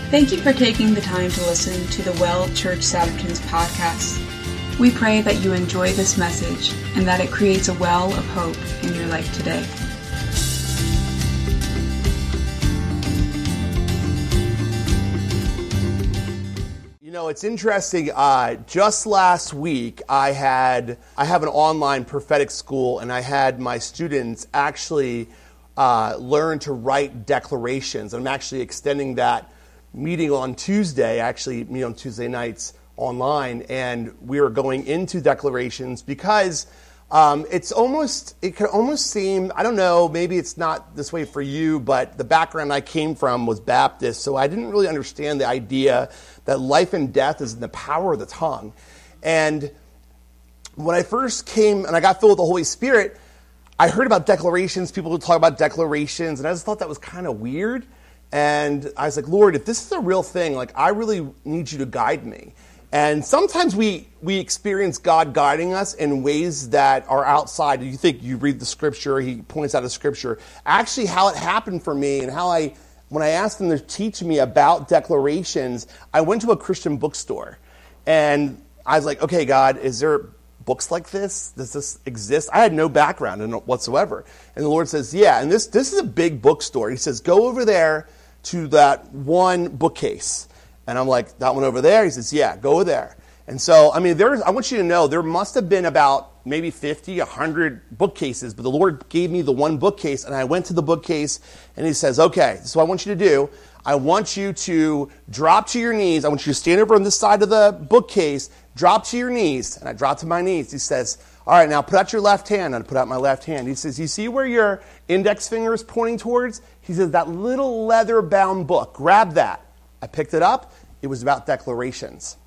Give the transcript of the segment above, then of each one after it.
Thank you for taking the time to listen to the Well Church Saturdays podcast. We pray that you enjoy this message and that it creates a well of hope in your life today. You know, it's interesting. Just last week, I have an online prophetic school, and I had my students actually learn to write declarations. I'm actually extending that meeting on Tuesday. I actually meet on Tuesday nights online, and we are going into declarations because it can almost seem, I don't know, maybe it's not this way for you, but the background I came from was Baptist, so I didn't really understand the idea that life and death is in the power of the tongue. And when I first came and I got filled with the Holy Spirit, I heard about declarations. People would talk about declarations, and I just thought that was kind of weird. And I was like, Lord, if this is a real thing, like, I really need you to guide me. And sometimes we experience God guiding us in ways that are outside. You think you read the scripture, he points out a scripture. Actually, how it happened for me and when I asked them to teach me about declarations, I went to a Christian bookstore. And I was like, okay, God, is there books like this? Does this exist? I had no background in it whatsoever. And the Lord says, yeah, and this is a big bookstore. He says, go over there to that one bookcase. And I'm like, that one over there? He says, yeah, go there. And so, I mean, I want you to know, there must have been about maybe 50, 100 bookcases, but the Lord gave me the one bookcase, and I went to the bookcase, and he says, okay, this is what I want you to do. I want you to drop to your knees. I want you to stand over on this side of the bookcase, drop to your knees. And I dropped to my knees. He says, all right, now put out your left hand. And I put out my left hand. He says, you see where your index finger is pointing towards? He says, that little leather-bound book, grab that. I picked it up. It was about declarations.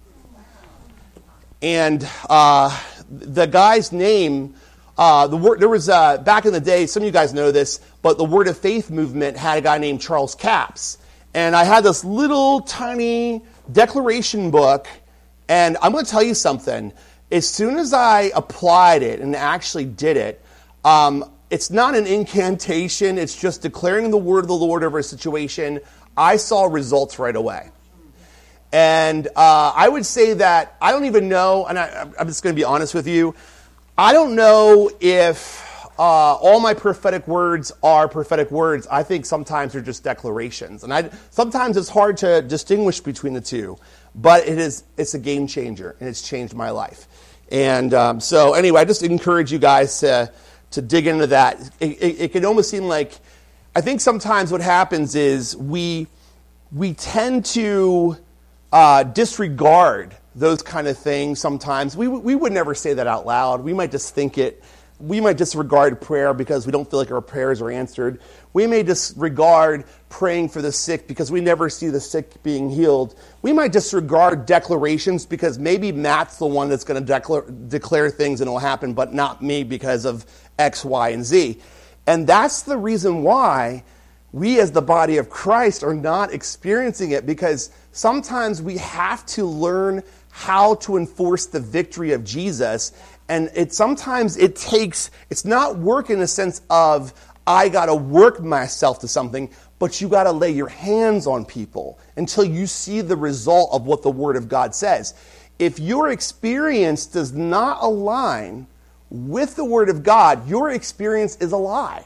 And the guy's name, there was, back in the day, some of you guys know this, but the Word of Faith movement had a guy named Charles Capps. And I had this little tiny declaration book, and I'm going to tell you something. As soon as I applied it and actually did it, it's not an incantation, it's just declaring the word of the Lord over a situation. I saw results right away. And I would say that I don't even know, and I'm just going to be honest with you, I don't know if all my prophetic words are prophetic words. I think sometimes they're just declarations. And sometimes it's hard to distinguish between the two. But it's a game changer, and it's changed my life. And so anyway, I just encourage you guys to dig into that. It can almost seem like, I think sometimes what happens is we tend to disregard those kind of things sometimes. We would never say that out loud. We might just think it. We might disregard prayer because we don't feel like our prayers are answered. We may disregard praying for the sick because we never see the sick being healed. We might disregard declarations because maybe Matt's the one that's going to declare things and it will happen, but not me because of X, Y, and Z. And that's the reason why we as the body of Christ are not experiencing it, because sometimes we have to learn how to enforce the victory of Jesus. And sometimes it's not work in the sense of, I got to work myself to something, but you got to lay your hands on people until you see the result of what the Word of God says. If your experience does not align with the Word of God, your experience is a lie.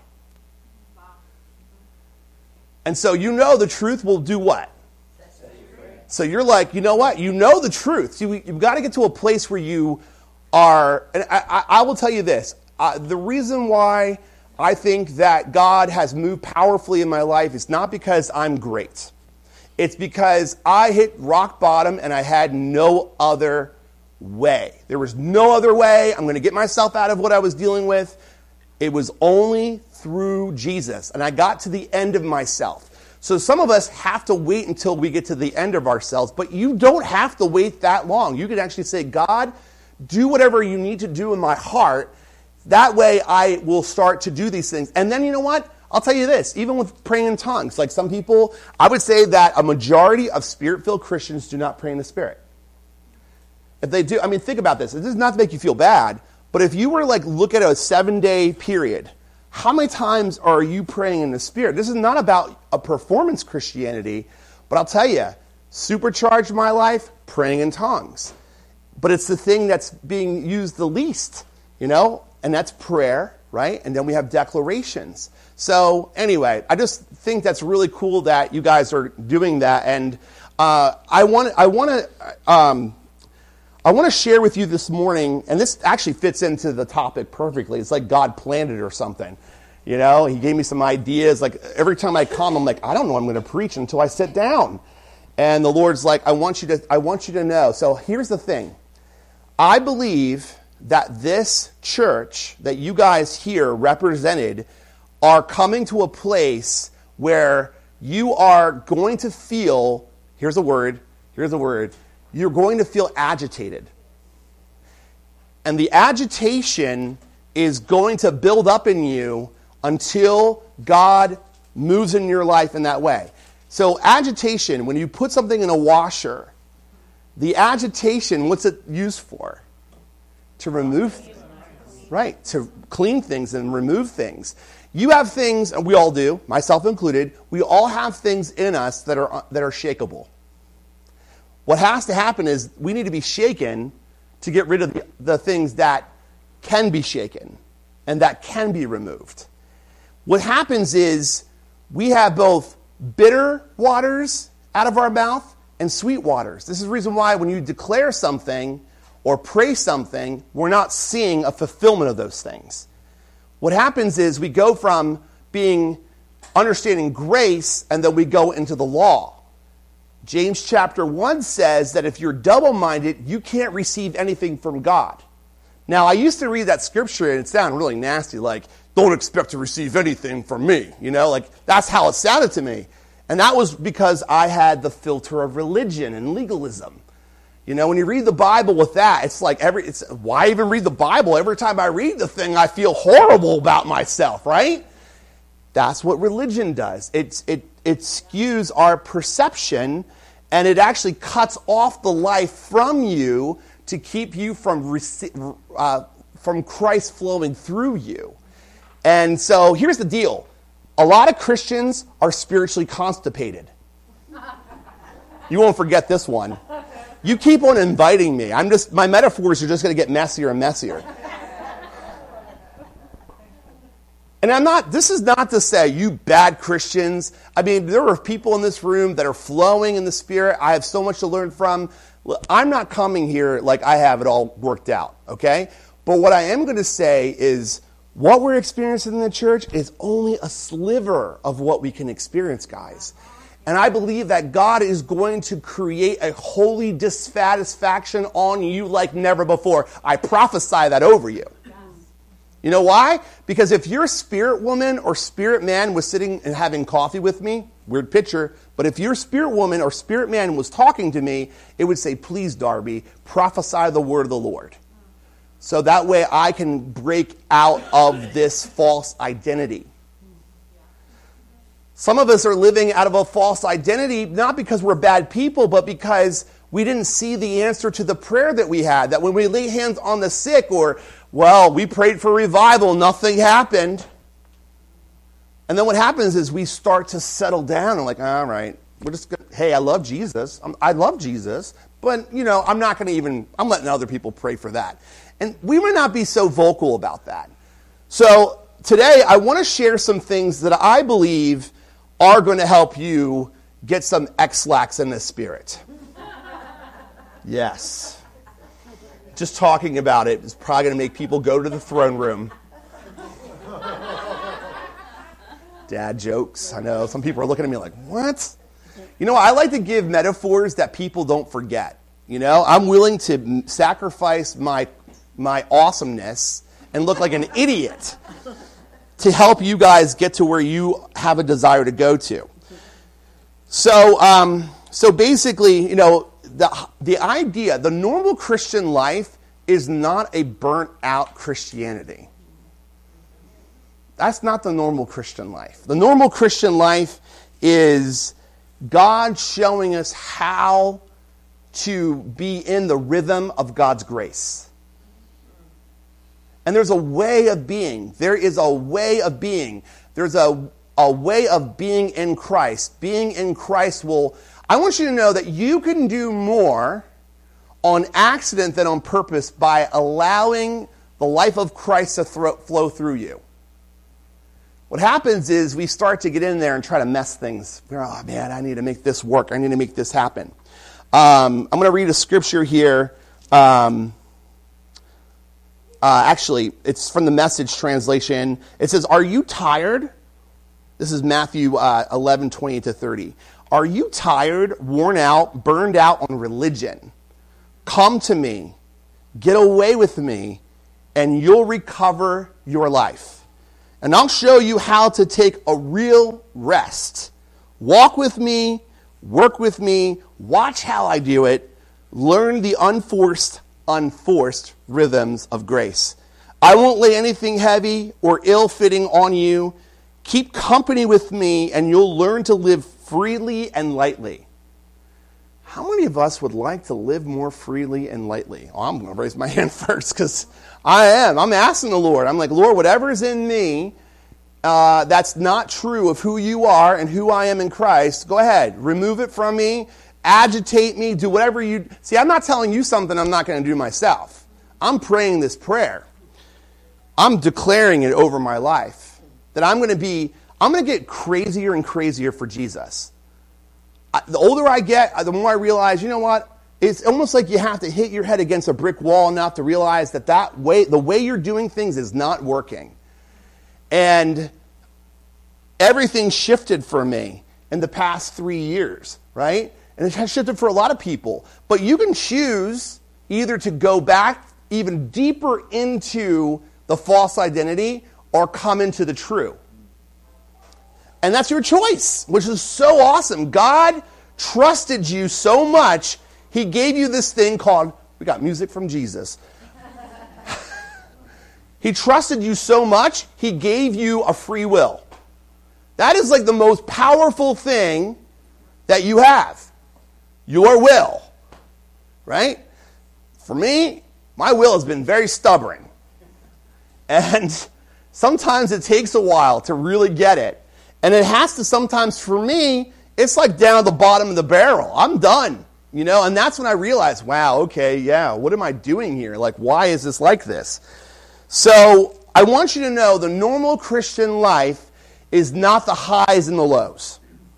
And so you know the truth will do what? So you're like, you know what? You know the truth. See, you've got to get to a place where you are, and I will tell you this, the reason why I think that God has moved powerfully in my life is not because I'm great. It's because I hit rock bottom and I had no other way. There was no other way. I'm going to get myself out of what I was dealing with. It was only through Jesus. And I got to the end of myself. So some of us have to wait until we get to the end of ourselves, but you don't have to wait that long. You can actually say, God, do whatever you need to do in my heart. That way I will start to do these things. And then you know what? I'll tell you this, even with praying in tongues, like some people, I would say that a majority of Spirit-filled Christians do not pray in the Spirit. If they do, I mean, think about this. This is not to make you feel bad, but if you were to look at a 7-day period, how many times are you praying in the Spirit? This is not about a performance Christianity, but I'll tell you, supercharged my life? Praying in tongues. But it's the thing that's being used the least, and that's prayer, right? And then we have declarations. So anyway, I just think that's really cool that you guys are doing that. And I want to share with you this morning, and this actually fits into the topic perfectly. It's like God planned it or something. He gave me some ideas. Like every time I come, I'm like, I don't know I'm going to preach until I sit down. And the Lord's like, I want you to know. So here's the thing. I believe that this church that you guys here represented are coming to a place where you are going to feel, here's a word, you're going to feel agitated. And the agitation is going to build up in you until God moves in your life in that way. So agitation, when you put something in a washer, the agitation, what's it used for? To remove, right, to clean things and remove things. You have things, and we all do, myself included, we all have things in us that are shakeable. What has to happen is we need to be shaken to get rid of the things that can be shaken and that can be removed. What happens is we have both bitter waters out of our mouth and sweet waters. This is the reason why when you declare something or pray something, we're not seeing a fulfillment of those things. What happens is we go from understanding grace, and then we go into the law. James chapter 1 says that if you're double-minded, you can't receive anything from God. Now, I used to read that scripture, and it sounded really nasty, like, don't expect to receive anything from me. That's how it sounded to me. And that was because I had the filter of religion and legalism. When you read the Bible with that, it's like why even read the Bible? Every time I read the thing, I feel horrible about myself, right? That's what religion does. It skews our perception, and it actually cuts off the life from you to keep you from Christ flowing through you. And so here's the deal. A lot of Christians are spiritually constipated. You won't forget this one. You keep on inviting me. My metaphors are just going to get messier and messier. And this is not to say, you bad Christians. I mean, there are people in this room that are flowing in the Spirit. I have so much to learn from. I'm not coming here like I have it all worked out, okay? But what I am going to say is what we're experiencing in the church is only a sliver of what we can experience, guys. And I believe that God is going to create a holy dissatisfaction on you like never before. I prophesy that over you. You know why? Because if your spirit woman or spirit man was sitting and having coffee with me, weird picture, but if your spirit woman or spirit man was talking to me, it would say, please, Darby, prophesy the word of the Lord. So that way I can break out of this false identity. Some of us are living out of a false identity, not because we're bad people, but because we didn't see the answer to the prayer that we had. That when we lay hands on the sick, or, we prayed for revival, nothing happened. And then what happens is we start to settle down and all right, we're just going to, hey, I love Jesus. I love Jesus, but, I'm not going to I'm letting other people pray for that. And we might not be so vocal about that. So today I want to share some things that I believe are going to help you get some X-lax in the spirit. Yes. Just talking about it is probably going to make people go to the throne room. Dad jokes. I know. Some people are looking at me like, what? I like to give metaphors that people don't forget. I'm willing to sacrifice my awesomeness and look like an idiot to help you guys get to where you have a desire to go to. So basically, the idea, the normal Christian life is not a burnt out Christianity. That's not the normal Christian life. The normal Christian life is God showing us how to be in the rhythm of God's grace. And there's a way of being. There is a way of being. There's a way of being in Christ. Being in Christ I want you to know that you can do more on accident than on purpose by allowing the life of Christ to flow through you. What happens is we start to get in there and try to mess things. Oh, man, I need to make this work. I need to make this happen. I'm going to read a scripture here. Actually, it's from the Message translation. It says, "Are you tired?" This is Matthew 11:20-30. "Are you tired, worn out, burned out on religion? Come to me, get away with me, and you'll recover your life. And I'll show you how to take a real rest. Walk with me, work with me, watch how I do it, learn the unforced rhythms of grace. I won't lay anything heavy or ill-fitting on you. Keep company with me, and you'll learn to live freely and lightly." How many of us would like to live more freely and lightly? Oh, I'm going to raise my hand first because I am. I'm asking the Lord. I'm like, Lord, whatever is in me that's not true of who you are and who I am in Christ, go ahead. Remove it from me. Agitate me. Do whatever you... See, I'm not telling you something I'm not going to do myself. I'm praying this prayer. I'm declaring it over my life. That I'm going to get crazier and crazier for Jesus. The older I get, the more I realize, you know what? It's almost like you have to hit your head against a brick wall enough to realize that the way you're doing things is not working. And everything shifted for me in the past 3 years, right? And it has shifted for a lot of people. But you can choose either to go back even deeper into the false identity or come into the true. And that's your choice, which is so awesome. God trusted you so much, he gave you this thing called, we got music from Jesus. He trusted you so much, he gave you a free will. That is like the most powerful thing that you have. Your will. Right? For me, my will has been very stubborn. And sometimes it takes a while to really get it. And it has to sometimes, for me, it's like down at the bottom of the barrel. I'm done, and that's when I realize, wow, okay, yeah, what am I doing here? Like, why is this like this? So I want you to know the normal Christian life is not the highs and the lows.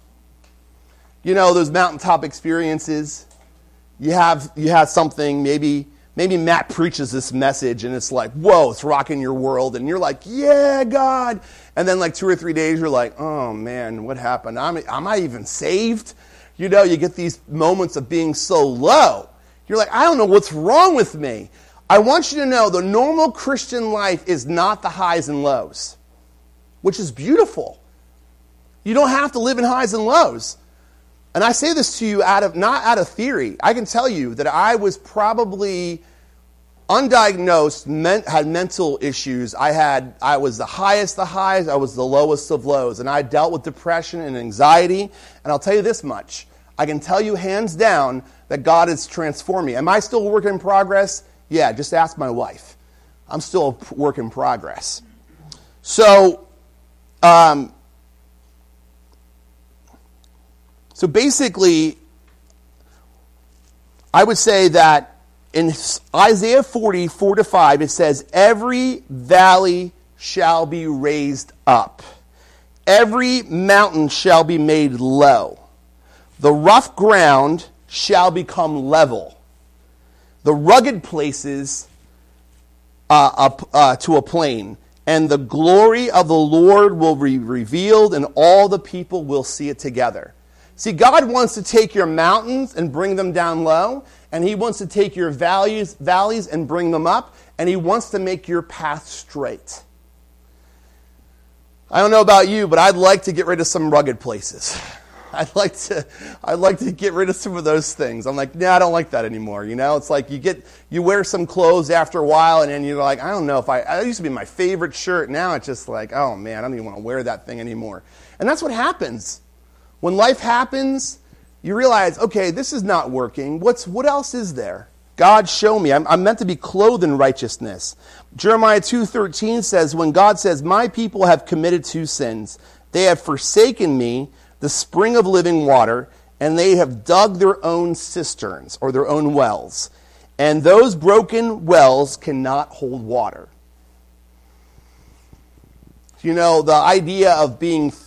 Those mountaintop experiences. You have something, maybe Matt preaches this message and it's like, whoa, it's rocking your world. And you're like, yeah, God. And then like 2 or 3 days, you're like, oh man, what happened? Am I even saved? You get these moments of being so low. You're like, I don't know what's wrong with me. I want you to know the normal Christian life is not the highs and lows, which is beautiful. You don't have to live in highs and lows. And I say this to you not out of theory. I can tell you that I was probably undiagnosed, had mental issues. I was the highest of highs, I was the lowest of lows. And I dealt with depression and anxiety. And I'll tell you this much. I can tell you hands down that God has transformed me. Am I still a work in progress? Yeah, just ask my wife. I'm still a work in progress. So basically, I would say that in Isaiah 40, 4-5, it says, every valley shall be raised up. Every mountain shall be made low. The rough ground shall become level. The rugged places to a plain. And the glory of the Lord will be revealed, and all the people will see it together. See, God wants to take your mountains and bring them down low, and he wants to take your valleys and bring them up, and he wants to make your path straight. I don't know about you, but I'd like to get rid of some rugged places. I'd like to get rid of some of those things. I'm like, I don't like that anymore. It's like you wear some clothes after a while, and then you're like, I don't know if I used to be my favorite shirt. Now it's just like, oh man, I don't even want to wear that thing anymore. And that's what happens. When life happens, you realize, okay, this is not working. What else is there? God, show me. I'm meant to be clothed in righteousness. Jeremiah 2:13 says, when God says, my people have committed 2 sins. They have forsaken me, the spring of living water, and they have dug their own cisterns or their own wells, and those broken wells cannot hold water. You know, the idea of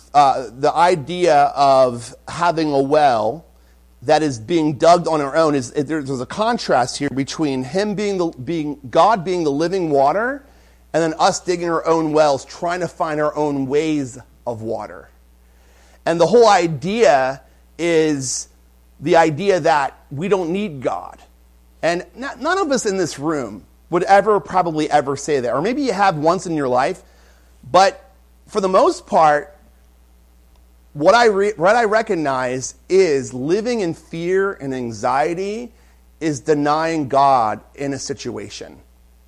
having a well that is being dug on our own there's a contrast here between God being the living water, and then us digging our own wells, trying to find our own ways of water. And the whole idea is the idea that we don't need God. And none of us in this room would probably ever say that. Or maybe you have once in your life, but for the most part, what I recognize is living in fear and anxiety is denying God in a situation.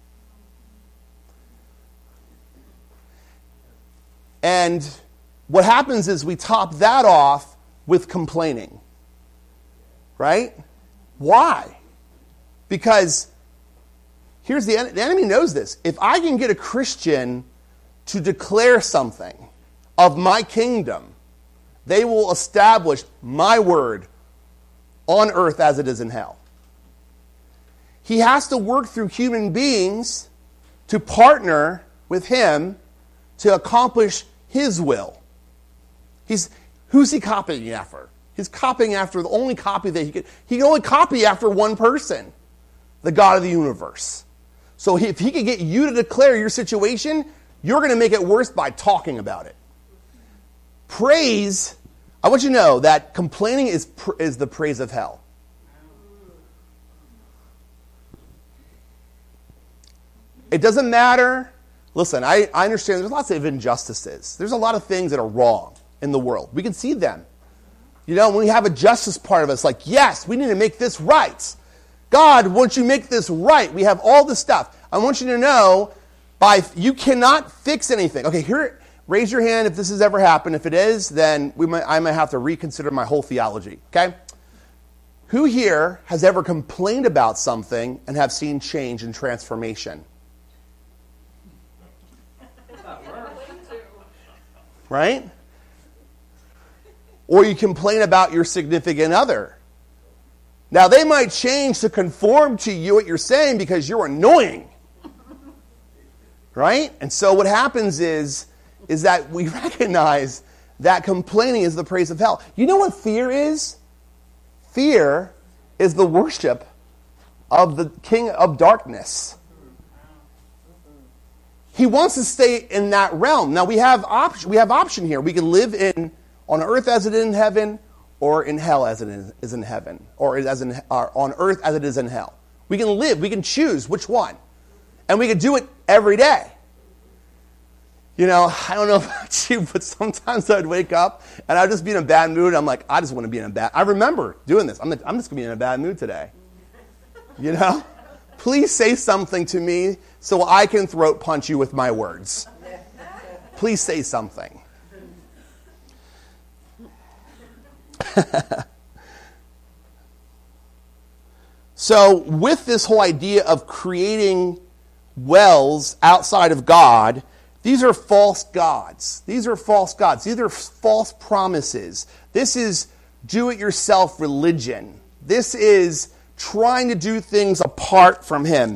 And what happens is we top that off with complaining. Right? Why? Because the enemy knows this. If I can get a Christian to declare something of my kingdom, they will establish my word on earth as it is in hell. He has to work through human beings to partner with him to accomplish his will. Who's he copying after? He's copying after the only copy that he can only copy after one person, the God of the universe. So if he can get you to declare your situation, you're going to make it worse by talking about it. Praise, I want you to know that complaining is the praise of hell. It doesn't matter. Listen, I understand there's lots of injustices. There's a lot of things that are wrong in the world. We can see them. You know, when we have a justice part of us, like, yes, we need to make this right. God, once you make this right, we have all this stuff. I want you to know, you cannot fix anything. Okay, here, raise your hand if this has ever happened. If it is, then I might have to reconsider my whole theology. Okay? Who here has ever complained about something and have seen change and transformation? Right? Or you complain about your significant other. Now, they might change to conform to you what you're saying because you're annoying. Right? And so what happens is that we recognize that complaining is the praise of hell. You know what fear is? Fear is the worship of the king of darkness. He wants to stay in that realm. Now we have option here. We can live on earth as it is in heaven, or in hell as it is in heaven, or on earth as it is in hell. We can live. We can choose which one, and we can do it every day. You know, I don't know about you, but sometimes I'd wake up and I'd just be in a bad mood. I'm like, I just want to be in a bad. I remember doing this. I'm just going to be in a bad mood today. You know, please say something to me so I can throat punch you with my words. Please say something. So with this whole idea of creating wells outside of God, these are false gods. These are false gods. These are false promises. This is do-it-yourself religion. This is trying to do things apart from him.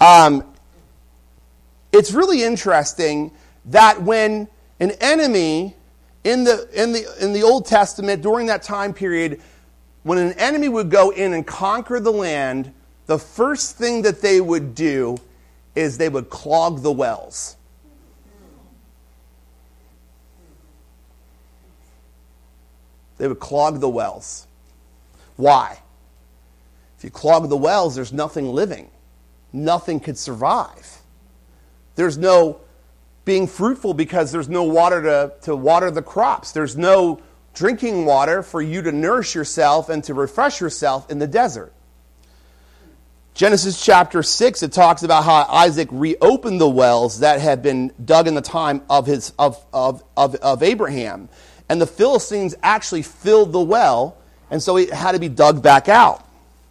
It's really interesting that when an enemy in the Old Testament during that time period, when an enemy would go in and conquer the land, the first thing that they would do is they would clog the wells. They would clog the wells. Why? If you clog the wells, there's nothing living. Nothing could survive. There's no being fruitful because there's no water to water the crops. There's no drinking water for you to nourish yourself and to refresh yourself in the desert. Genesis chapter 6, it talks about how Isaac reopened the wells that had been dug in the time of Abraham. And the Philistines actually filled the well, and so it had to be dug back out.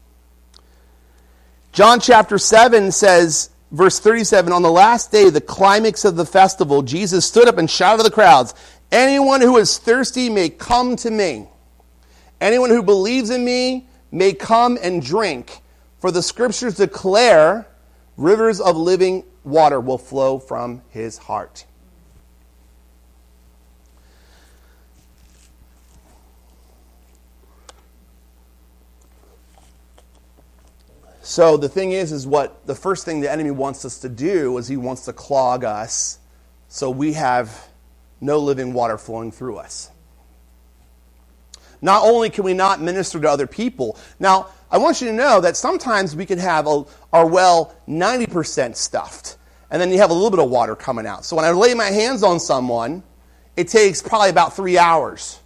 John chapter 7 says, verse 37, on the last day, the climax of the festival, Jesus stood up and shouted to the crowds, anyone who is thirsty may come to me Anyone who believes in me may come and drink, for the scriptures declare rivers of living water will flow from his heart. So the thing is what the first thing the enemy wants us to do is he wants to clog us so we have no living water flowing through us. Not only can we not minister to other people, now I want you to know that sometimes we can have our well 90% stuffed, and then you have a little bit of water coming out. So when I lay my hands on someone, it takes probably about 3 hours.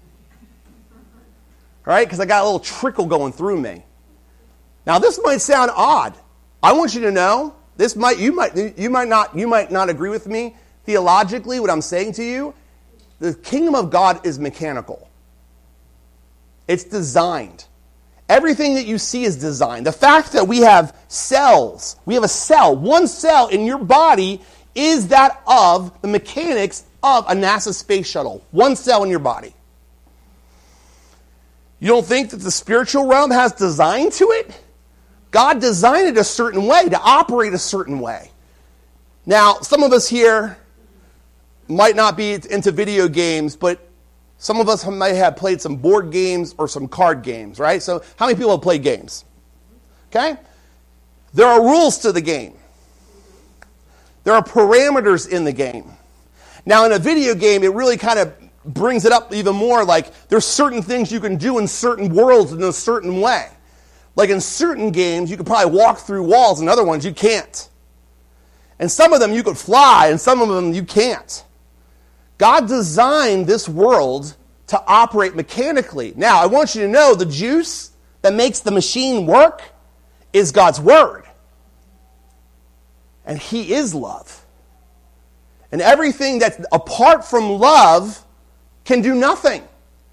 Right? Because I got a little trickle going through me. Now this might sound odd. I want you to know you might not agree with me theologically. What I'm saying to you, the kingdom of God is mechanical. It's designed. Everything that you see is designed. The fact that we have cells, we have a cell, one cell in your body is that of the mechanics of a NASA space shuttle. One cell in your body. You don't think that the spiritual realm has design to it? God designed it a certain way, to operate a certain way. Now, some of us here might not be into video games, but some of us might have played some board games or some card games, right? So how many people have played games? Okay? There are rules to the game. There are parameters in the game. Now, in a video game, it really kind of brings it up even more, like there's certain things you can do in certain worlds in a certain way. Like in certain games, you could probably walk through walls, and other ones you can't. And some of them you could fly, and some of them you can't. God designed this world to operate mechanically. Now, I want you to know the juice that makes the machine work is God's word. And he is love. And everything that's apart from love can do nothing.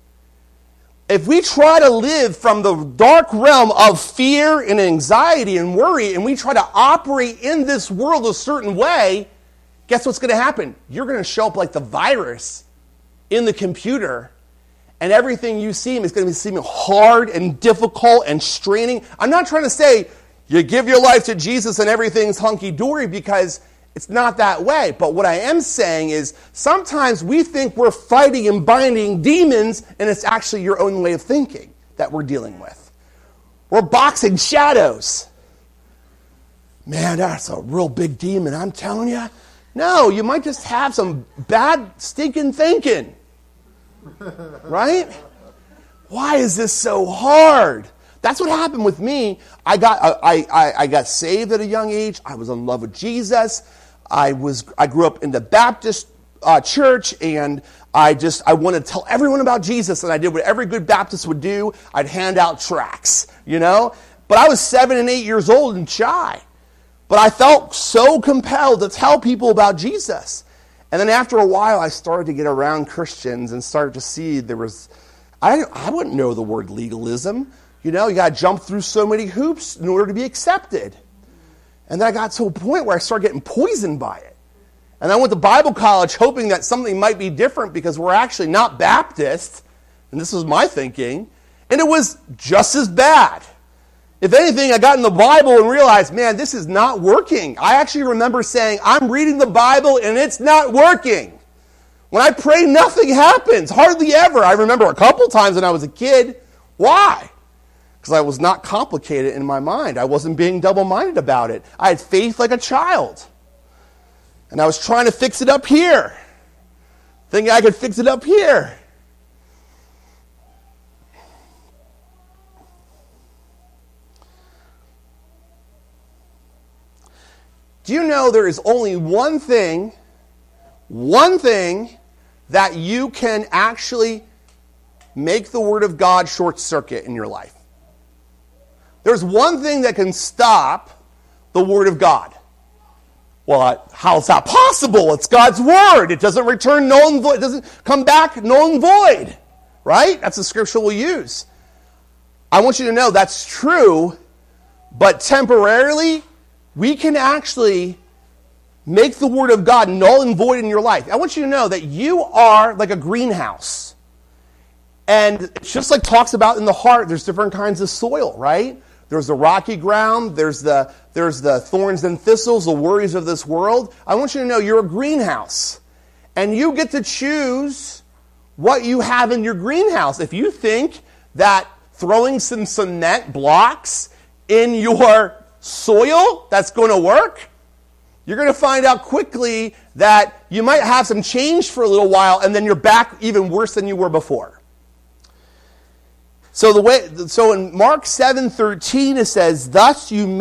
If we try to live from the dark realm of fear and anxiety and worry, and we try to operate in this world a certain way, guess what's going to happen? You're going to show up like the virus in the computer, and everything you see is going to be seeming hard and difficult and straining. I'm not trying to say you give your life to Jesus and everything's hunky-dory, because it's not that way. But what I am saying is sometimes we think we're fighting and binding demons, and it's actually your own way of thinking that we're dealing with. We're boxing shadows. Man, that's a real big demon, I'm telling you. No, you might just have some bad stinking thinking. Right? Why is this so hard? That's what happened with me. I got saved at a young age. I was in love with Jesus. I grew up in the Baptist church, and I wanted to tell everyone about Jesus, and I did what every good Baptist would do. I'd hand out tracts, But I was 7 and 8 years old and shy. But I felt so compelled to tell people about Jesus. And then after a while, I started to get around Christians and started to see I wouldn't know the word legalism. You got to jump through so many hoops in order to be accepted. And then I got to a point where I started getting poisoned by it. And I went to Bible college hoping that something might be different because we're actually not Baptist. And this was my thinking. And it was just as bad. If anything, I got in the Bible and realized, man, this is not working. I actually remember saying, I'm reading the Bible and it's not working. When I pray, nothing happens. Hardly ever. I remember a couple times when I was a kid. Why? Because I was not complicated in my mind. I wasn't being double-minded about it. I had faith like a child. And I was trying to fix it up here. Thinking I could fix it up here. Do you know there is only one thing that you can actually make the Word of God short circuit in your life? There's one thing that can stop the Word of God. Well, how is that possible? It's God's Word. It doesn't return null and void. It doesn't come back null and void. Right? That's the scripture we'll use. I want you to know that's true, but temporarily, we can actually make the Word of God null and void in your life. I want you to know that you are like a greenhouse. And it's just like talks about in the heart, there's different kinds of soil, right? There's the rocky ground, there's the thorns and thistles, the worries of this world. I want you to know you're a greenhouse. And you get to choose what you have in your greenhouse. If you think that throwing some cement blocks in your soil, that's going to work, you're going to find out quickly that you might have some change for a little while, and then you're back even worse than you were before. So in Mark 7:13 it says, thus you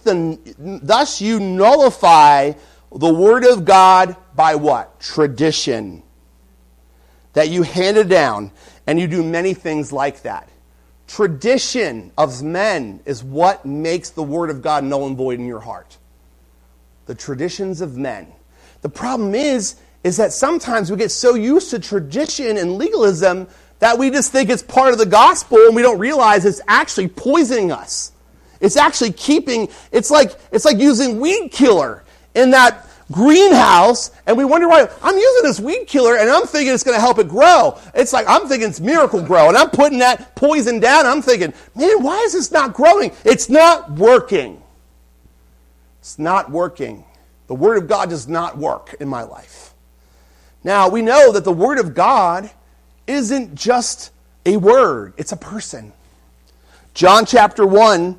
nullify the word of God by what? Tradition. That you handed down, and you do many things like that. Tradition of men is what makes the word of God null and void in your heart. The traditions of men. The problem is that sometimes we get so used to tradition and legalism that we just think it's part of the gospel, and we don't realize it's actually poisoning us. It's actually it's like using weed killer in that greenhouse, and we wonder why I'm using this weed killer and I'm thinking it's going to help it grow. It's like I'm thinking it's Miracle-Gro, and I'm putting that poison down, and I'm thinking, man, why is this not growing? It's not working. It's not working. The Word of God does not work in my life. Now, we know that the Word of God isn't just a word, it's a person. John chapter 1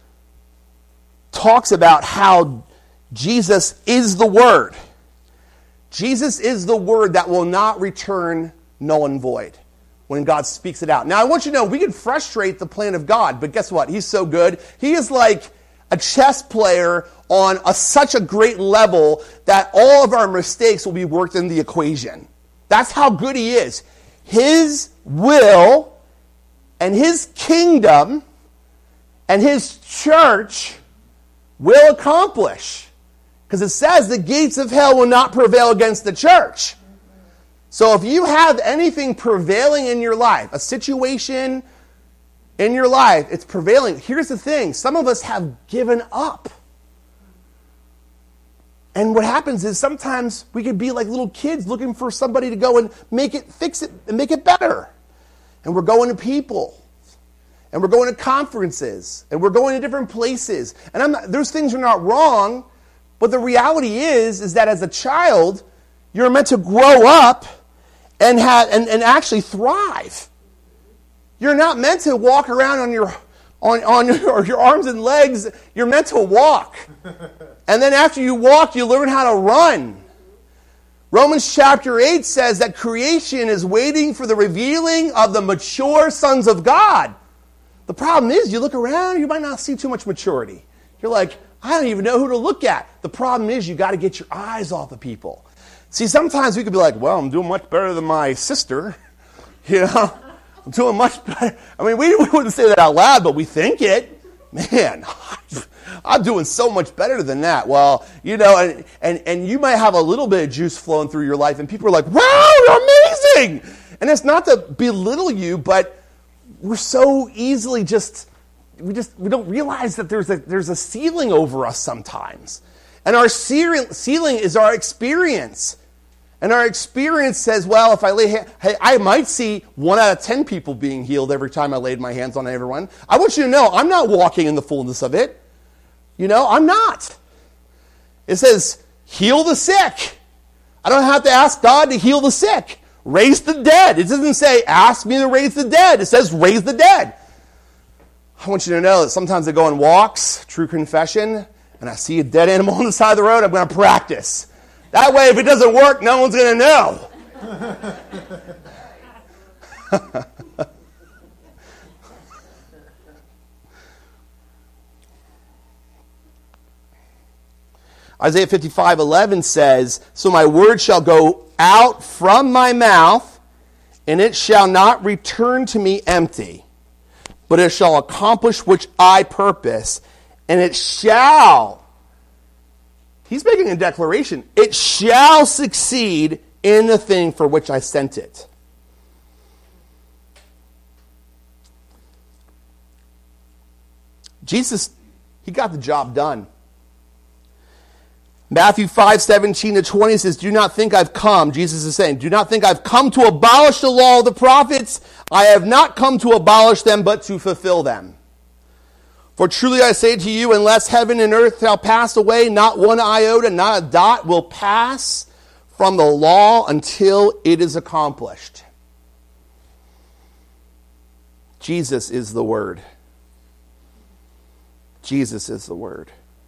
talks about how Jesus is the Word. Jesus is the Word that will not return null and void when God speaks it out. Now, I want you to know, we can frustrate the plan of God, but guess what? He's so good. He is like a chess player on such a great level that all of our mistakes will be worked in the equation. That's how good He is. His will and His kingdom and His church will accomplish. Because it says the gates of hell will not prevail against the church. So if you have anything prevailing in your life, a situation in your life, it's prevailing. Here's the thing. Some of us have given up. And what happens is sometimes we could be like little kids looking for somebody to go and fix it, and make it better. And we're going to people. And we're going to conferences. And we're going to different places. And those things are not wrong. But the reality is that as a child, you're meant to grow up and actually thrive. You're not meant to walk around on your arms and legs. You're meant to walk. And then after you walk, you learn how to run. Romans chapter 8 says that creation is waiting for the revealing of the mature sons of God. The problem is, you look around, you might not see too much maturity. You're like, I don't even know who to look at. The problem is, you got to get your eyes off of people. See, sometimes we could be like, well, I'm doing much better than my sister. You know, I'm doing much better. I mean, we wouldn't say that out loud, but we think it. Man, I'm doing so much better than that. Well, you know, and you might have a little bit of juice flowing through your life, and people are like, wow, you're amazing. And it's not to belittle you, but we're so easily we don't realize that there's a ceiling over us sometimes. And our ceiling is our experience. And our experience says, well, if I lay hands, hey, I might see 1 out of 10 people being healed every time I laid my hands on everyone. I want you to know, I'm not walking in the fullness of it. You know, I'm not. It says, heal the sick. I don't have to ask God to heal the sick. Raise the dead. It doesn't say, ask me to raise the dead. It says, raise the dead. I want you to know that sometimes I go on walks, true confession, and I see a dead animal on the side of the road, I'm going to practice. That way, if it doesn't work, no one's going to know. Isaiah 55:11 says, so my word shall go out from my mouth, and it shall not return to me empty, but it shall accomplish which I purpose, and it shall. He's making a declaration. It shall succeed in the thing for which I sent it. Jesus, He got the job done. Matthew 5:17-20 says, do not think I've come, Jesus is saying, do not think I've come to abolish the law of the prophets. I have not come to abolish them, but to fulfill them. For truly I say to you, unless heaven and earth shall pass away, not one iota, not a dot will pass from the law until it is accomplished. Jesus is the Word. Jesus is the Word.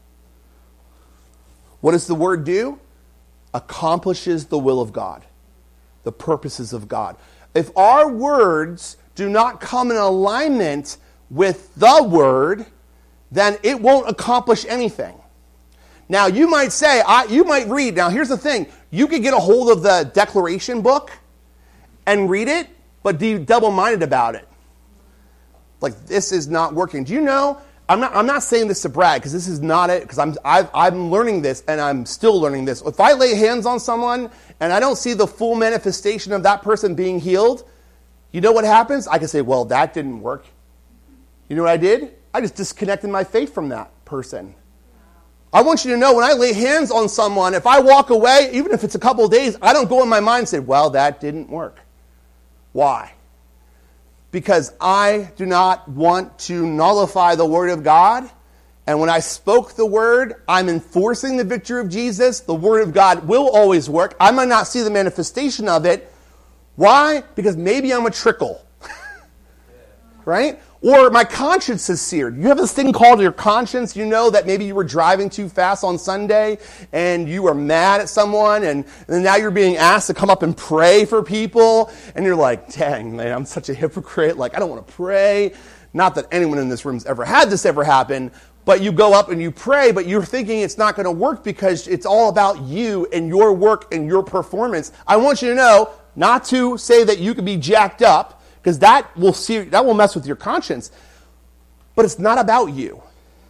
What does the Word do? Accomplishes the will of God, the purposes of God. If our words do not come in alignment with the Word, then it won't accomplish anything. Now, you might say, you might read, now here's the thing, you could get a hold of the Declaration book and read it, but be double-minded about it. Like, this is not working. Do you know, I'm not saying this to brag, because this is not it, because I'm learning this, and I'm still learning this. If I lay hands on someone, and I don't see the full manifestation of that person being healed, you know what happens? I can say, well, that didn't work. You know what I did? I just disconnected my faith from that person. I want you to know, when I lay hands on someone, if I walk away, even if it's a couple of days, I don't go in my mind and say, well, that didn't work. Why? Because I do not want to nullify the Word of God. And when I spoke the Word, I'm enforcing the victory of Jesus. The Word of God will always work. I might not see the manifestation of it. Why? Because maybe I'm a trickle. Right? Or my conscience is seared. You have this thing called your conscience. You know that maybe you were driving too fast on Sunday and you were mad at someone and now you're being asked to come up and pray for people. And you're like, dang, man, I'm such a hypocrite. Like, I don't want to pray. Not that anyone in this room's ever had this ever happen. But you go up and you pray, but you're thinking it's not going to work because it's all about you and your work and your performance. I want you to know not to say that you can be jacked up, because that will mess with your conscience. But it's not about you.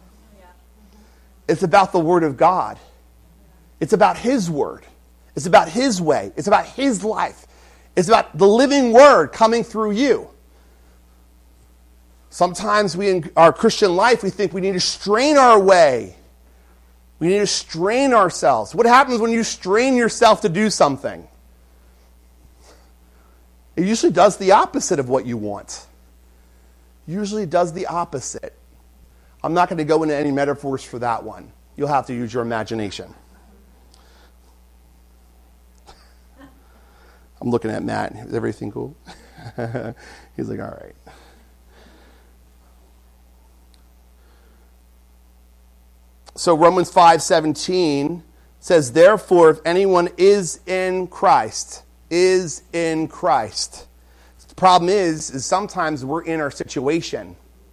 It's about the Word of God. It's about His Word. It's about His way. It's about His life. It's about the living Word coming through you. Sometimes in our Christian life, we think we need to strain our way. We need to strain ourselves. What happens when you strain yourself to do something? It usually does the opposite of what you want. Usually does the opposite. I'm not going to go into any metaphors for that one. You'll have to use your imagination. I'm looking at Matt. Is everything cool? He's like, all right. So Romans 5:17 says, therefore, if anyone is in Christ, the problem is sometimes we're in our situation.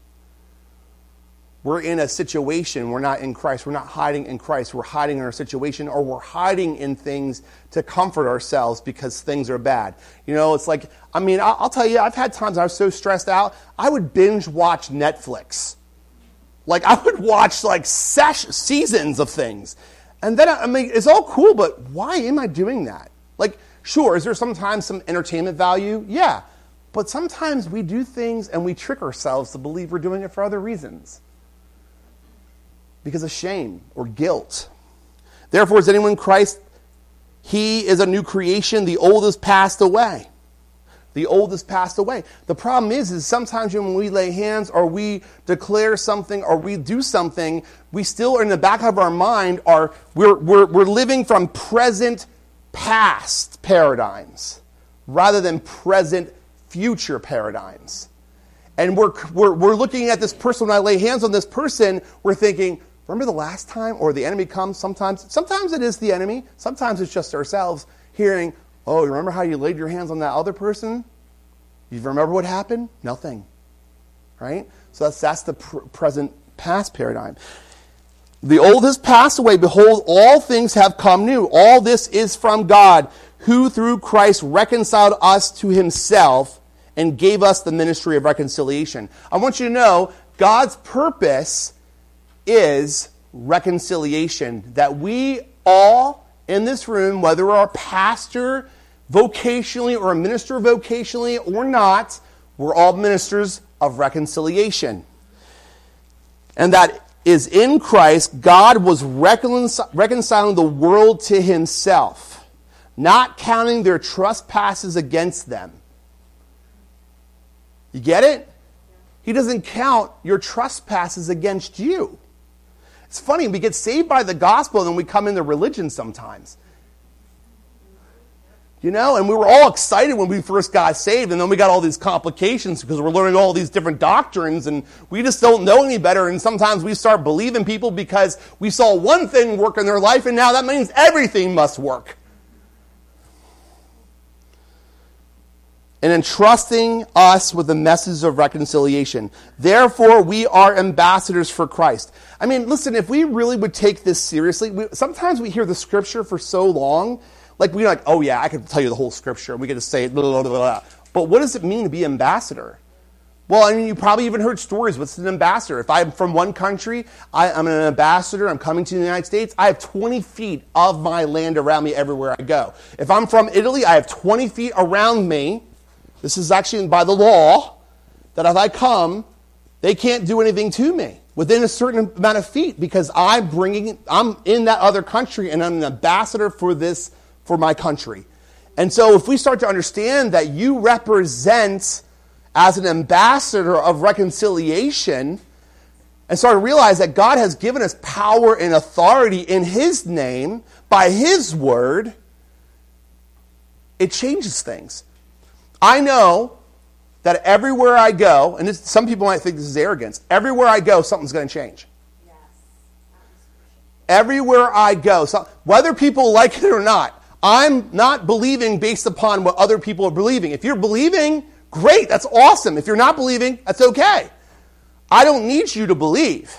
We're in a situation. We're not in Christ. We're not hiding in Christ. We're hiding in our situation, or we're hiding in things to comfort ourselves because things are bad. You know, it's like, I mean, I'll tell you, I've had times I was so stressed out, I would binge watch Netflix. Like, I would watch like seasons of things. And then, I mean, it's all cool, but why am I doing that? Like, sure, is there sometimes some entertainment value? Yeah. But sometimes we do things and we trick ourselves to believe we're doing it for other reasons. Because of shame or guilt. Therefore, is anyone in Christ? He is a new creation. The old has passed away. The old has passed away. The problem is sometimes when we lay hands or we declare something or we do something, we still are in the back of our mind we're living from present past paradigms rather than present future paradigms. And we're looking at this person. When I lay hands on this person, we're thinking, remember the last time? Or the enemy comes sometimes. Sometimes it is the enemy. Sometimes it's just ourselves hearing, oh, remember how you laid your hands on that other person? You remember what happened? Nothing. Right? So that's the present past paradigm. The old has passed away. Behold, all things have come new. All this is from God, who through Christ reconciled us to Himself and gave us the ministry of reconciliation. I want you to know, God's purpose is reconciliation. That we all in this room, whether we're a pastor vocationally or a minister vocationally or not, we're all ministers of reconciliation. And that is in Christ, God was reconciling the world to himself, not counting their trespasses against them. You get it? He doesn't count your trespasses against you. It's funny, we get saved by the gospel and then we come into religion sometimes. You know, and we were all excited when we first got saved, and then we got all these complications because we're learning all these different doctrines, and we just don't know any better, and sometimes we start believing people because we saw one thing work in their life, and now that means everything must work. And entrusting us with the message of reconciliation. Therefore, we are ambassadors for Christ. I mean, listen, if we really would take this seriously, sometimes we hear the scripture for so long, like we're like, oh yeah, I could tell you the whole scripture, and we get to say blah, blah, blah, blah. But what does it mean to be ambassador? Well, I mean, you probably even heard stories. What's an ambassador? If I'm from one country, I'm an ambassador, I'm coming to the United States, I have 20 feet of my land around me everywhere I go. If I'm from Italy, I have 20 feet around me. This is actually by the law, that if I come, they can't do anything to me within a certain amount of feet, because I'm in that other country and I'm an ambassador for my country. And so if we start to understand that you represent as an ambassador of reconciliation, and start to realize that God has given us power and authority in his name, by his word, it changes things. I know that everywhere I go, and some people might think this is arrogance, everywhere I go, something's going to change. Yes. Everywhere I go, whether people like it or not, I'm not believing based upon what other people are believing. If you're believing, great, that's awesome. If you're not believing, that's okay. I don't need you to believe.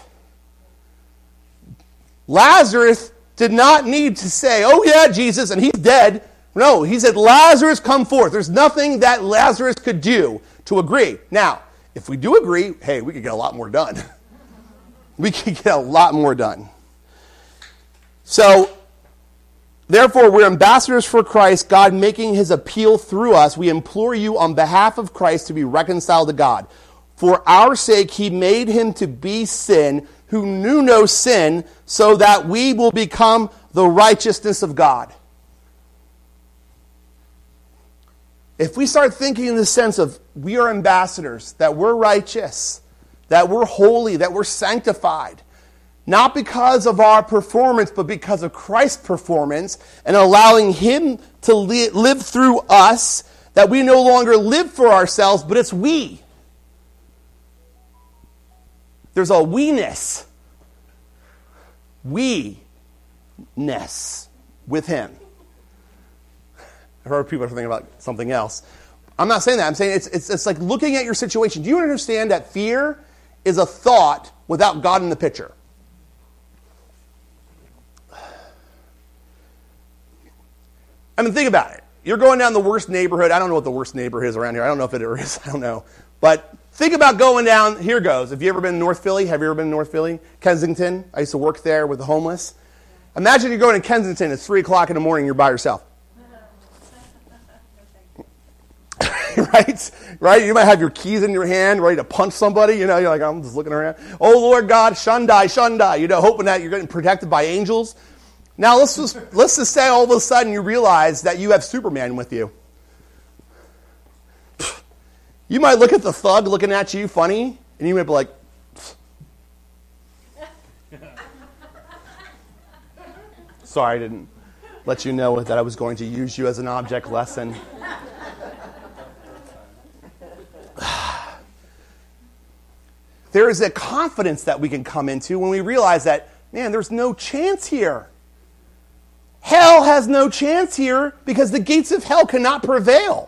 Lazarus did not need to say, oh yeah, Jesus, and he's dead. No, he said, Lazarus, come forth. There's nothing that Lazarus could do to agree. Now, if we do agree, hey, we could get a lot more done. We could get a lot more done. So, therefore, we're ambassadors for Christ, God making his appeal through us. We implore you on behalf of Christ to be reconciled to God. For our sake, he made him to be sin, who knew no sin, so that we will become the righteousness of God. If we start thinking in the sense of we are ambassadors, that we're righteous, that we're holy, that we're sanctified, not because of our performance, but because of Christ's performance, and allowing him to live through us, that we no longer live for ourselves, but it's we. There's a we-ness. We-ness with him. I've heard people are thinking about something else. I'm not saying that. I'm saying it's like looking at your situation. Do you understand that fear is a thought without God in the picture? I mean, think about it. You're going down the worst neighborhood. I don't know what the worst neighborhood is around here. I don't know if it is. I don't know. But think about going down. Here goes. Have you ever been in North Philly? Have you ever been in North Philly? Kensington. I used to work there with the homeless. Imagine you're going to Kensington. It's 3 o'clock in the morning. You're by yourself. Right? You might have your keys in your hand, ready to punch somebody. You know, you're like, I'm just looking around. Oh, Lord God, Shundai, Shundai. You know, hoping that you're getting protected by angels. Now, let's just say all of a sudden you realize that you have Superman with you. You might look at the thug looking at you funny, and you might be like, sorry, I didn't let you know that I was going to use you as an object lesson. There is a confidence that we can come into when we realize that, man, there's no chance here. Hell has no chance here because the gates of hell cannot prevail.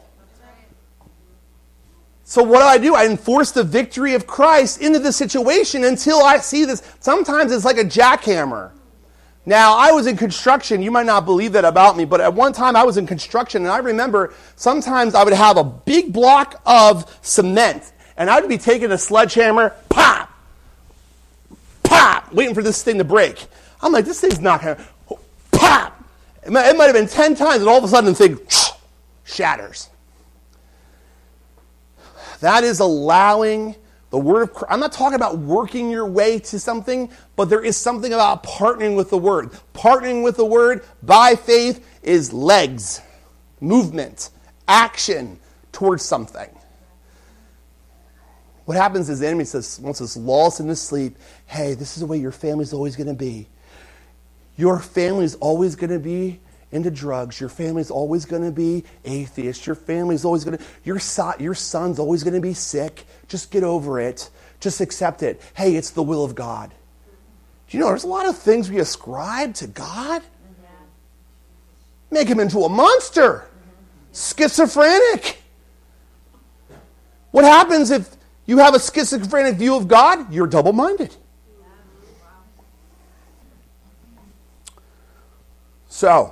So what do? I enforce the victory of Christ into the situation until I see this. Sometimes it's like a jackhammer. Now, I was in construction. You might not believe that about me, but at one time I was in construction, and I remember sometimes I would have a big block of cement, and I would be taking a sledgehammer, pop, pop, waiting for this thing to break. I'm like, this thing's not going to, pop. It might have been 10 times, and all of a sudden the thing shatters. That is allowing the The word of Christ. I'm not talking about working your way to something, but there is something about partnering with the word. Partnering with the word by faith is legs, movement, action towards something. What happens is the enemy wants us lull us into sleep. Hey, this is the way your family's always going to be. Your family's always going to be into drugs. Your family's always going to be atheist. Your family's always going to, your son's always going to be sick. Just get over it. Just accept it. Hey, it's the will of God. Do you know there's a lot of things we ascribe to God? Make him into a monster. Schizophrenic. What happens if you have a schizophrenic view of God? You're double-minded. So,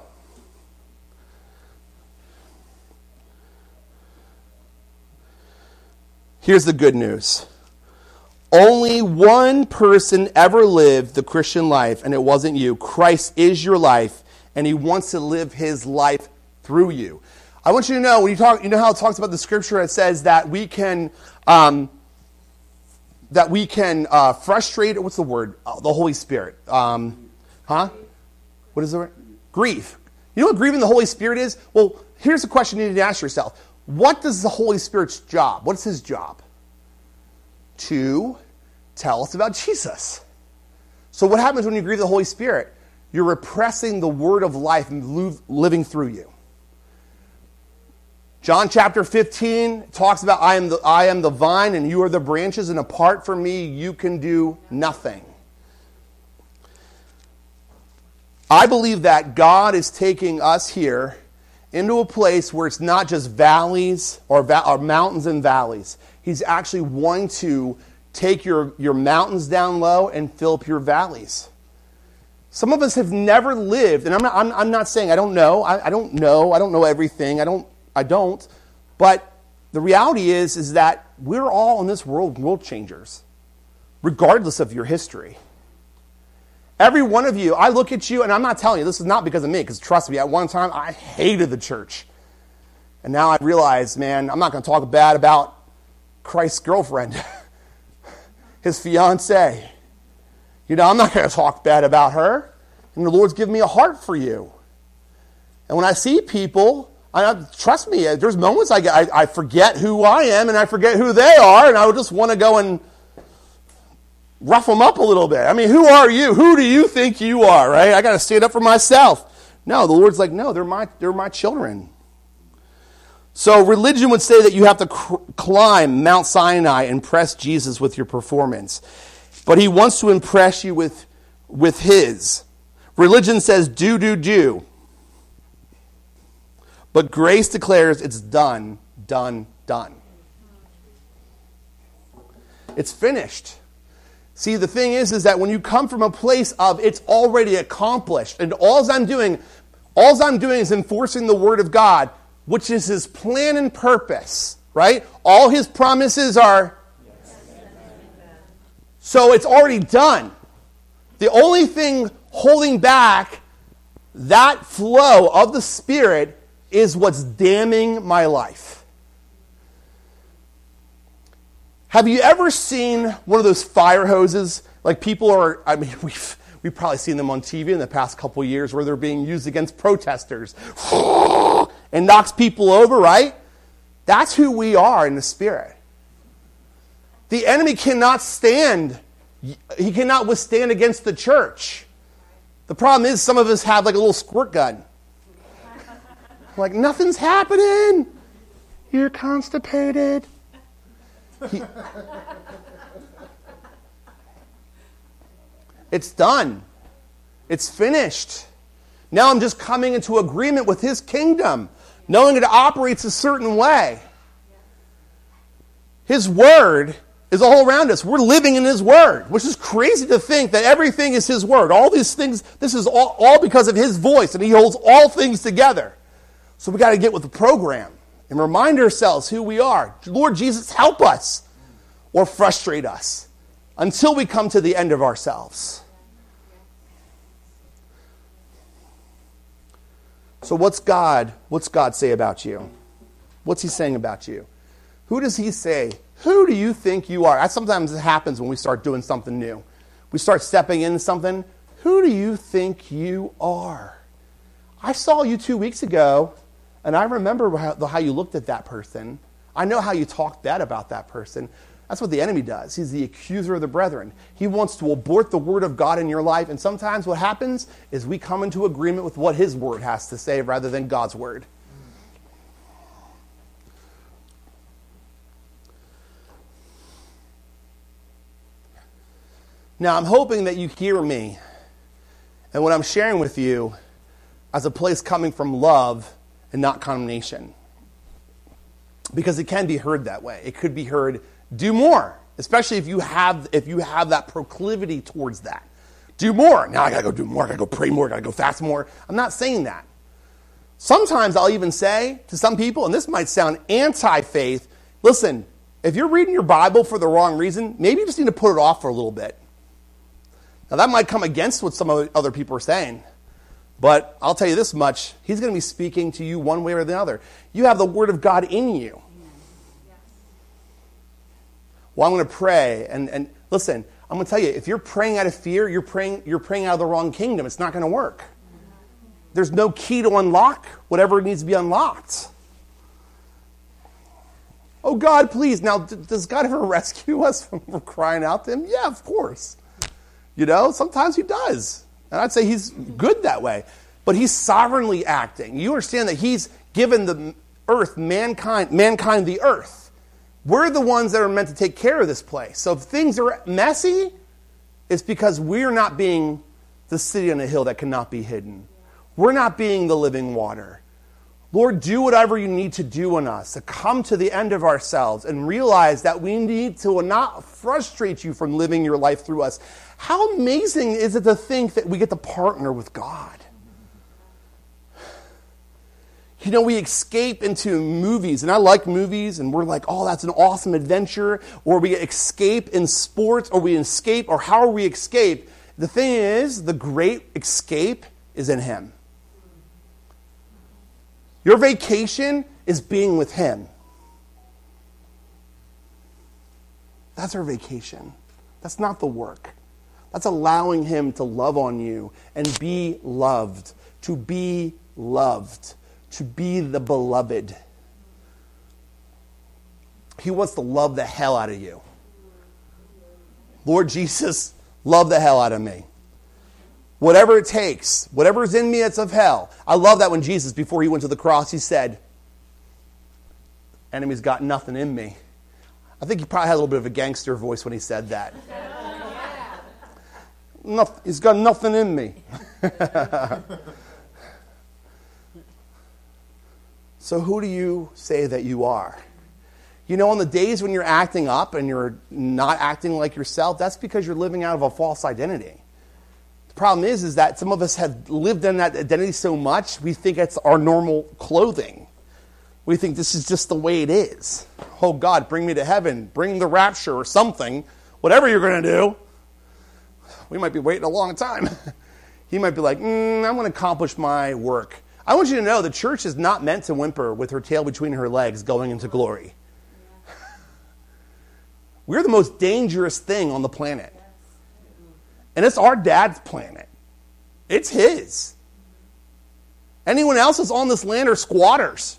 here's the good news. Only one person ever lived the Christian life, and it wasn't you. Christ is your life, and he wants to live his life through you. I want you to know, when you talk, you know how it talks about the scripture, it says that we can frustrate, what's the word? The Holy Spirit. What is the word? Grief. You know what grieving the Holy Spirit is? Well, here's a question you need to ask yourself. What is the Holy Spirit's job? What's his job? To tell us about Jesus. So what happens when you grieve the Holy Spirit? You're repressing the word of life and living through you. John chapter 15 talks about I am the vine and you are the branches, and apart from me you can do nothing. I believe that God is taking us here into a place where it's not just valleys or mountains and valleys. He's actually wanting to take your mountains down low and fill up your valleys. Some of us have never lived, and I'm not saying I don't know. I don't know everything. I don't. But the reality is that we're all in this world changers, regardless of your history. Every one of you, I look at you, and I'm not telling you, this is not because of me, because trust me, at one time, I hated the church. And now I realize, man, I'm not going to talk bad about Christ's girlfriend, his fiancée. You know, I'm not going to talk bad about her. And the Lord's given me a heart for you. And when I see people, trust me, there's moments I forget who I am and I forget who they are, and I would just want to go and rough them up a little bit. I mean, who are you? Who do you think you are, right? I got to stand up for myself. No, the Lord's like, no, they're my children. So religion would say that you have to climb Mount Sinai and impress Jesus with your performance. But he wants to impress you with his. Religion says do. But grace declares it's done. It's finished. See, the thing is that when you come from a place of it's already accomplished, and all I'm doing is enforcing the word of God, which is his plan and purpose, right? All his promises are, so it's already done. The only thing holding back that flow of the Spirit is what's damning my life. Have you ever seen one of those fire hoses? Like people are, I mean, we've probably seen them on TV in the past couple of years where they're being used against protesters and knocks people over, right? That's who we are in the Spirit. The enemy cannot stand. He cannot withstand against the church. The problem is some of us have like a little squirt gun. Like, nothing's happening. You're constipated. It's done. It's finished. Now I'm just coming into agreement with his kingdom, knowing it operates a certain way. His word is all around us. We're living in his word, which is crazy to think that everything is his word. All these things, this is all because of his voice, and he holds all things together. So we got to get with the program and remind ourselves who we are. Lord Jesus, help us or frustrate us until we come to the end of ourselves. So what's God say about you? What's he saying about you? Who does he say? Who do you think you are? That sometimes it happens when we start doing something new. We start stepping into something. Who do you think you are? I saw you 2 weeks ago, and I remember how you looked at that person. I know how you talked bad about that person. That's what the enemy does. He's the accuser of the brethren. He wants to abort the word of God in your life, and sometimes what happens is we come into agreement with what his word has to say rather than God's word. Now, I'm hoping that you hear me and what I'm sharing with you as a place coming from love and not condemnation. Because it can be heard that way. It could be heard, do more, especially if you have that proclivity towards that. Do more. Now I got to go do more. I got to go pray more. I got to go fast more. I'm not saying that. Sometimes I'll even say to some people, and this might sound anti-faith, listen, if you're reading your Bible for the wrong reason, maybe you just need to put it off for a little bit. Now, that might come against what some other people are saying. But I'll tell you this much. He's going to be speaking to you one way or the other. You have the Word of God in you. Well, I'm going to pray. And listen, I'm going to tell you, if you're praying out of fear, you're praying out of the wrong kingdom. It's not going to work. There's no key to unlock whatever needs to be unlocked. Oh, God, please. Now, does God ever rescue us from crying out to him? Yeah, of course. You know, sometimes he does. And I'd say he's good that way. But he's sovereignly acting. You understand that he's given the earth, mankind the earth. We're the ones that are meant to take care of this place. So if things are messy, it's because we're not being the city on a hill that cannot be hidden. We're not being the living water. Lord, do whatever you need to do in us to come to the end of ourselves and realize that we need to not frustrate you from living your life through us. How amazing is it to think that we get to partner with God? You know, we escape into movies, and I like movies, and we're like, oh, that's an awesome adventure, or we escape in sports, or we escape, or how we escape. The thing is, the great escape is in him. Your vacation is being with him. That's our vacation. That's not the work. That's allowing him to love on you and be loved. To be loved. To be the beloved. He wants to love the hell out of you. Lord Jesus, love the hell out of me. Whatever it takes, whatever's in me that's of hell. I love that when Jesus, before he went to the cross, he said, enemy's got nothing in me. I think he probably had a little bit of a gangster voice when he said that. He's got nothing in me. So who do you say that you are? You know, on the days when you're acting up and you're not acting like yourself, that's because you're living out of a false identity. The problem is that some of us have lived in that identity so much, we think it's our normal clothing. We think this is just the way it is. Oh, God, bring me to heaven. Bring the rapture or something. Whatever you're going to do. We might be waiting a long time. He might be like, I'm going to accomplish my work. I want you to know the church is not meant to whimper with her tail between her legs going into glory. We're the most dangerous thing on the planet. And it's our dad's planet. It's his. Anyone else that's on this land are squatters.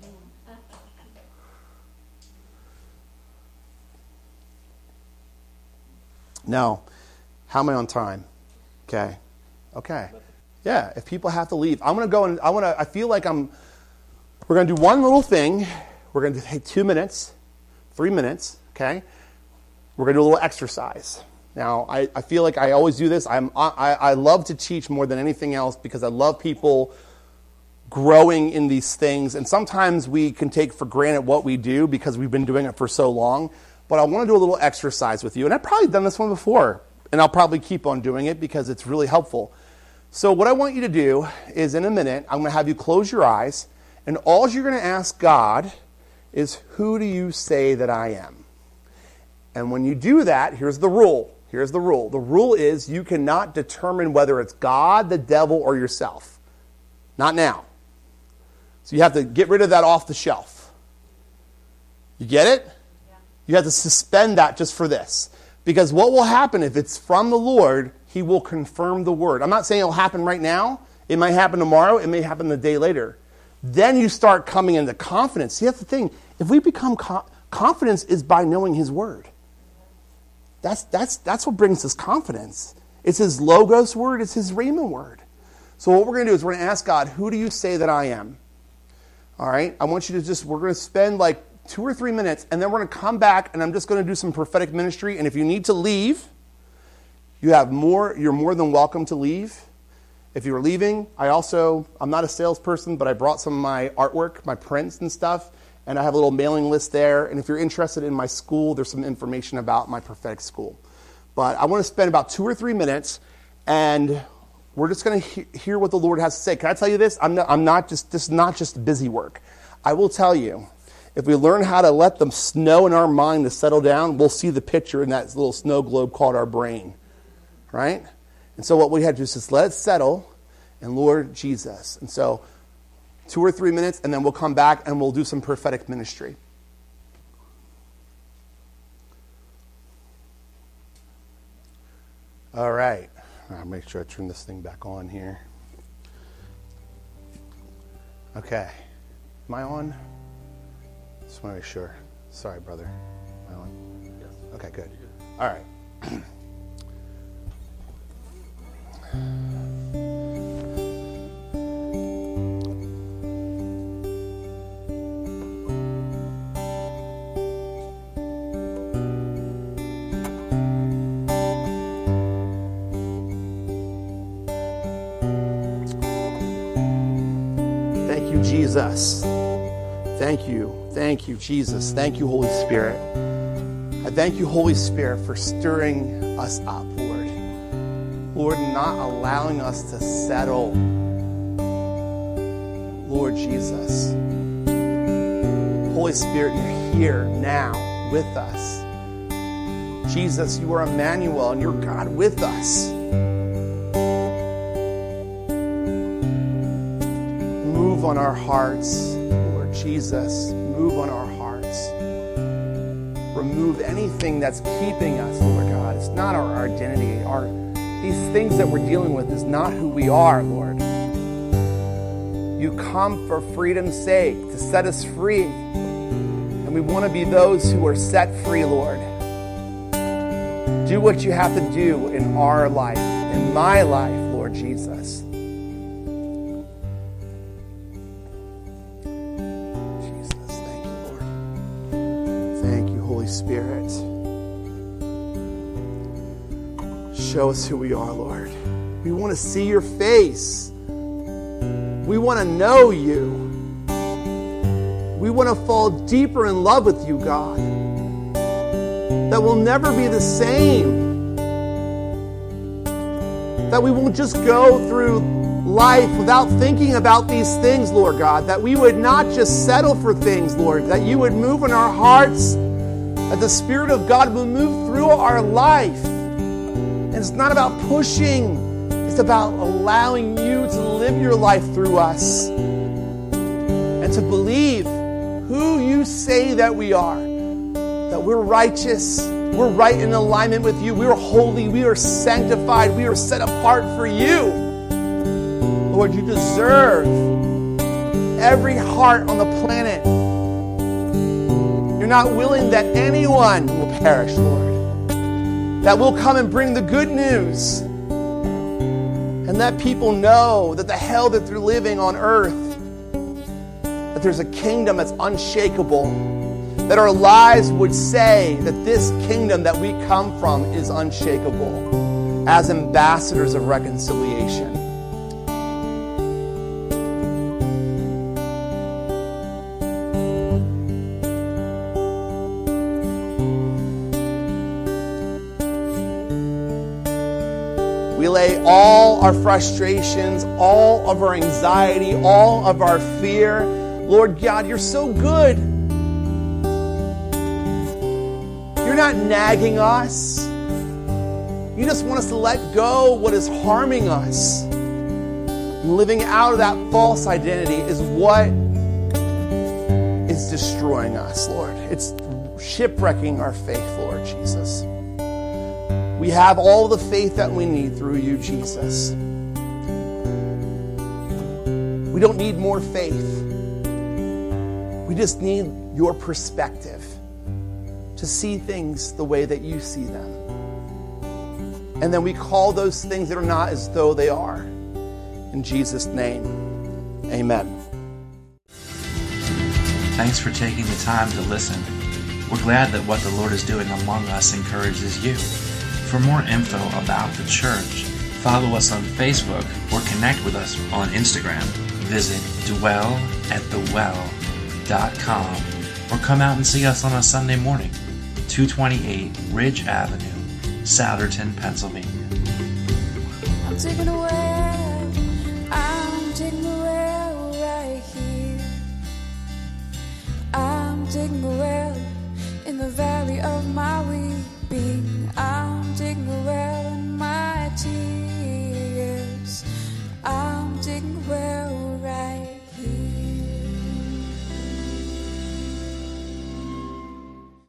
Now, how am I on time? Okay. Yeah, if people have to leave, I'm going to go and I feel like we're going to do one little thing. We're going to take 2 minutes, 3 minutes, okay? We're going to do a little exercise. Now, I feel like I always do this. I love to teach more than anything else because I love people growing in these things. And sometimes we can take for granted what we do because we've been doing it for so long. But I want to do a little exercise with you. And I've probably done this one before. And I'll probably keep on doing it because it's really helpful. So what I want you to do is in a minute, I'm going to have you close your eyes. And all you're going to ask God is, who do you say that I am? And when you do that, here's the rule. Here's the rule. The rule is you cannot determine whether it's God, the devil, or yourself. Not now. So you have to get rid of that off the shelf. You get it? Yeah. You have to suspend that just for this. Because what will happen if it's from the Lord, he will confirm the word. I'm not saying it'll happen right now. It might happen tomorrow. It may happen the day later. Then you start coming into confidence. See, that's the thing. If we become confidence is by knowing his word. That's what brings us confidence. It's his Logos word. It's his Rhema word. So what we're going to do is we're going to ask God, who do you say that I am? All right? I want you to we're going to spend like 2 or 3 minutes, and then we're going to come back, and I'm just going to do some prophetic ministry. And if you need to leave, you're more than welcome to leave. If you're leaving, I'm not a salesperson, but I brought some of my artwork, my prints and stuff, and I have a little mailing list there. And if you're interested in my school, there's some information about my prophetic school. But I want to spend about 2 or 3 minutes, and we're just going to hear what the Lord has to say. Can I tell you this? This is not just busy work. I will tell you, if we learn how to let the snow in our mind to settle down, we'll see the picture in that little snow globe called our brain, right? And so what we have to do is just let it settle, and Lord Jesus. And so 2 or 3 minutes, and then we'll come back and we'll do some prophetic ministry. All right. I'll make sure I turn this thing back on here. Okay. Am I on? Just want to make sure. Sorry, brother. Am I on? Yes. Okay, good. All right. Jesus. Thank you, Jesus. Thank you, Holy Spirit. I thank you, Holy Spirit, for stirring us up, Lord. Lord, not allowing us to settle. Lord Jesus. Holy Spirit, you're here now with us. Jesus, you are Emmanuel, and you're God with us. Move on our hearts, Lord Jesus. Move on our hearts. Remove anything that's keeping us, Lord God. It's not our identity. These things that we're dealing with is not who we are, Lord. You come for freedom's sake, to set us free. And we want to be those who are set free, Lord. Do what you have to do in our life, in my life, Lord Jesus. Spirit, show us who we are, Lord. We want to see your face. We want to know you. We want to fall deeper in love with you, God. That we'll never be the same. That we won't just go through life without thinking about these things, Lord God. That we would not just settle for things, Lord. That you would move in our hearts. That the Spirit of God will move through our life. And it's not about pushing. It's about allowing you to live your life through us. And to believe who you say that we are. That we're righteous. We're right in alignment with you. We're holy. We are sanctified. We are set apart for you. Lord, you deserve every heart on the planet. You're not willing that anyone will perish, Lord. That we'll come and bring the good news. And let people know that the hell that they're living on earth, that there's a kingdom that's unshakable. That our lives would say that this kingdom that we come from is unshakable as ambassadors of reconciliation. We lay all our frustrations, all of our anxiety, all of our fear. Lord God, you're so good. You're not nagging us. You just want us to let go what is harming us. Living out of that false identity is what is is destroying us, Lord. It's shipwrecking our faith, Lord Jesus. We have all the faith that we need through you, Jesus. We don't need more faith. We just need your perspective to see things the way that you see them. And then we call those things that are not as though they are. In Jesus' name, amen. Thanks for taking the time to listen. We're glad that what the Lord is doing among us encourages you. For more info about the church, follow us on Facebook or connect with us on Instagram. Visit dwellatthewell.com or come out and see us on a Sunday morning, 228 Ridge Avenue, Southerton, Pennsylvania. I'm taking a well, I'm taking a well right here. I'm taking a well in the valley of my weeping. I'm taking a well in my tears. I'm taking